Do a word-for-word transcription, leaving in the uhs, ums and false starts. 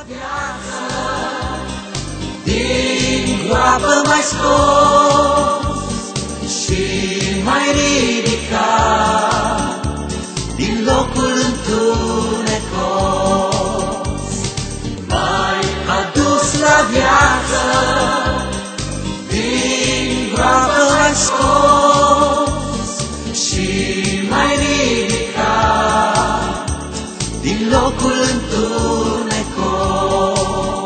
viață, din groapă mai scos și mai ridicat, din locul întunecos, mai adus la viață, din groapă mai scos și mai ridicat, din locul întunecos.